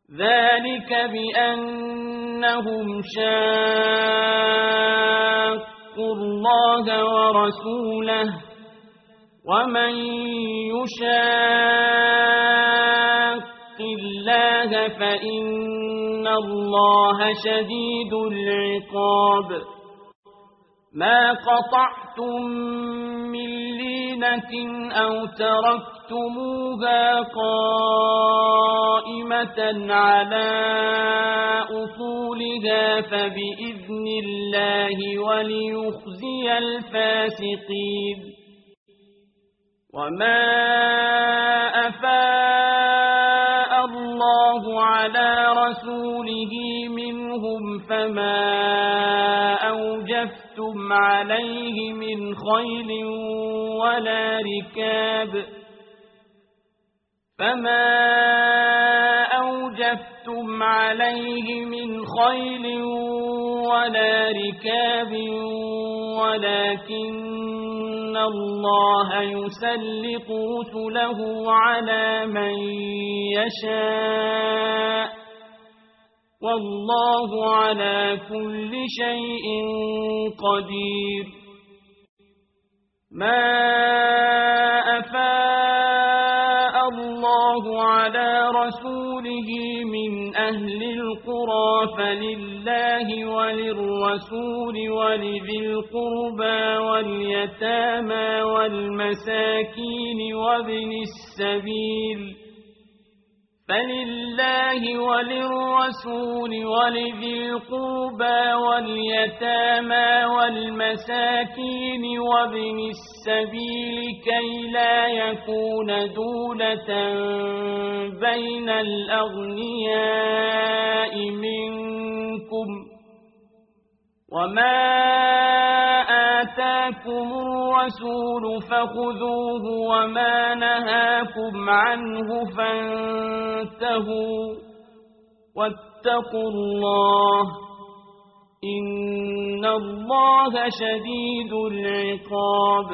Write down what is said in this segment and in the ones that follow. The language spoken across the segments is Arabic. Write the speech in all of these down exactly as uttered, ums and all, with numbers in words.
ذلك بأنهم شاقوا الله ورسوله ومن يشاق الله فإن الله شديد العقاب ما قطعتم من لينة أو تركتموها قائمة على أصولها فبإذن الله وليخزي الفاسقين وما أفاء الله على رسوله منهم فما أوجفتم عليه من خيل ولا ركاب فما أوجفتم عليه من خيل ولا ركاب ولكن الله يسلط رسله على من يشاء والله على كل شيء قدير ما أفاء الله على رسوله من أهل القرى فلله وللرسول ولذي القربى واليتامى والمساكين وابن السبيل فلله وللرسول ولذي القربى واليتامى والمساكين وابن السبيل كي لا يكون دولة بين الأغنياء منكم وما آتاكم الرسول فخذوه وما نهاكم عنه فانتهوا واتقوا الله إن الله شديد العقاب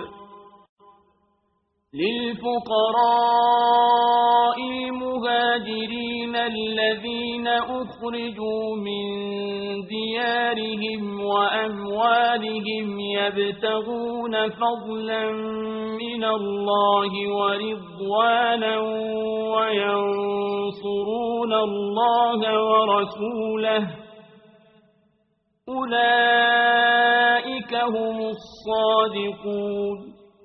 للفقراء المهاجرين الذين أخرجوا من ديارهم وأموالهم يبتغون فضلا من الله ورضوانا وينصرون الله ورسوله أولئك هم الصادقون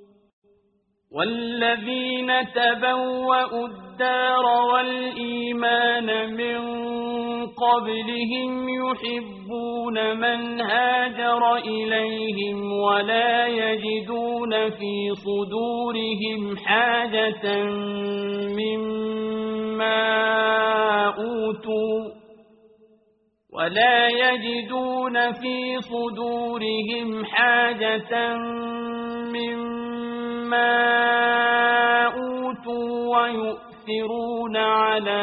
والذين تبوأوا الدار والإيمان من قبلهم يحبون من هاجر إليهم ولا يجدون في صدورهم حاجة مما أوتوا ولا يجدون في صدورهم حاجة مما أوتوا ويؤثرون على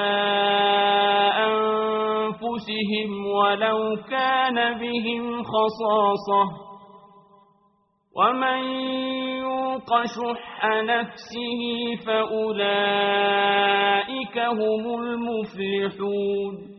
أنفسهم ولو كان بهم خصاصة ومن يوق شح نفسه فأولئك هم المفلحون